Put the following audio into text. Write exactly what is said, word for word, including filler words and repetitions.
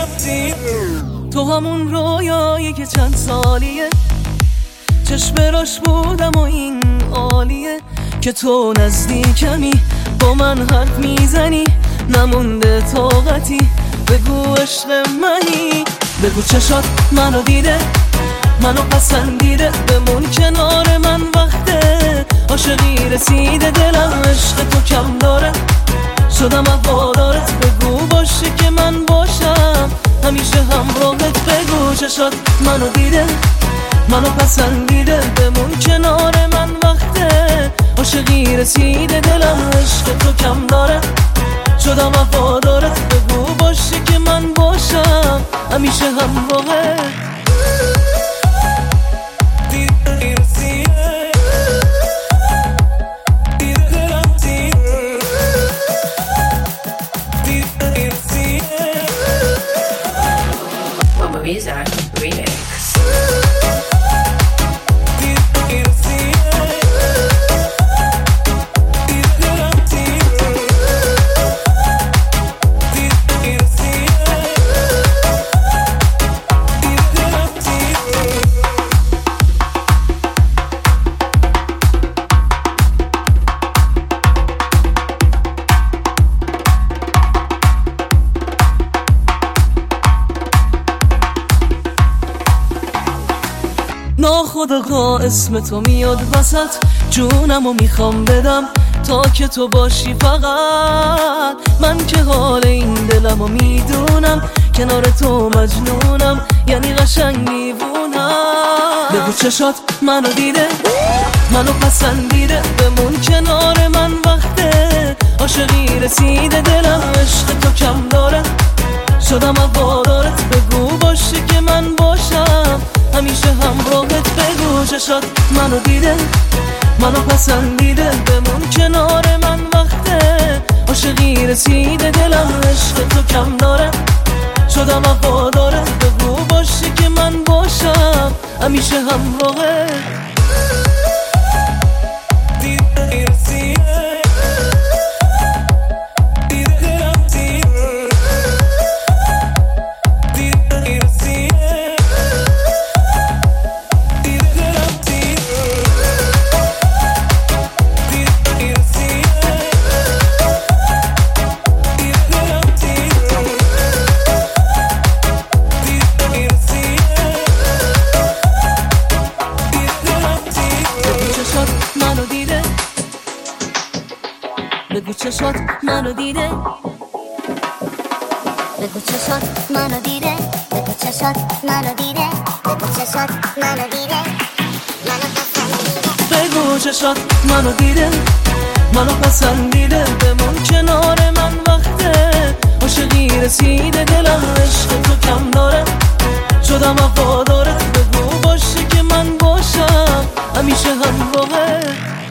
رفتی. تو همون رویایی که چند سالیه چشم راش بودم و این عالیه که تو نزدیکمی با من حرف میزنی نمونده طاقتی بگو عشق منی. بگو چشات منو دیده منو پسندیده بمون کنار من وقته عاشقی رسیده دلم عشق تو کم داره شدم هوادارت بگو باشه که من باشم همیشه همراهت. بگو چشات منو دیده منو پسندیده بمون کنار من وقته عاشقی رسیده دلم عشق تو کم داره شدم وفادارت بگو باشه که من باشم همیشه همراهت. Mizar Remix. ناخودآگاه اسم تو میاد وسط جونمو میخوام بدم تا که تو باشی فقط من که حال این دلمو میدونم کنار تو مجنونم یعنی قشنگ میبونم. بگو چشات منو دیده منو پسندیده بمون کنار من وقته عاشقی رسیده دلم عشق تو کم داره شدم هوادارت بگو باشه که من باشم همیشه همراهت. بگو چشات منو دیده منو پسندیده بمون کنار من وقته عاشقی رسیده دلم عشق تو کم داره شدم وفادارت بگو باشه که من باشم همیشه همراهت. بگو چشات منو دیده بگو چشات منو دیده بگو چشات منو دیده بگو چشات منو دیده منو پسندیده. بگو چشات منو دیده منو پسندیده بمون کنار من وقته عاشقی رسیده دلم عشق تو کم داره شدم وفادارت بگو باشه که من باشم همیشه همراهت.